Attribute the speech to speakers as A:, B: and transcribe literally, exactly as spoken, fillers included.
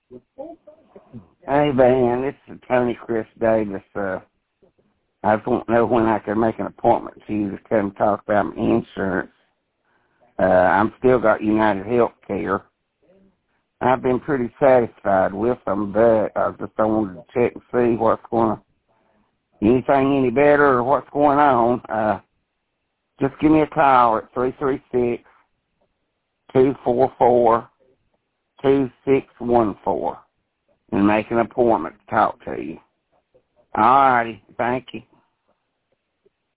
A: Hey, Van, this is Attorney Chris Davis. Uh, I just want to know when I can make an appointment to you to come talk about my insurance. Uh, I'm still got United Healthcare. I've been pretty satisfied with them, but I just wanted to check and see what's going to, anything any better or what's going on. Uh, just give me a call at three three six, two four four, two six one four and make an appointment to talk to you. All righty. Thank you.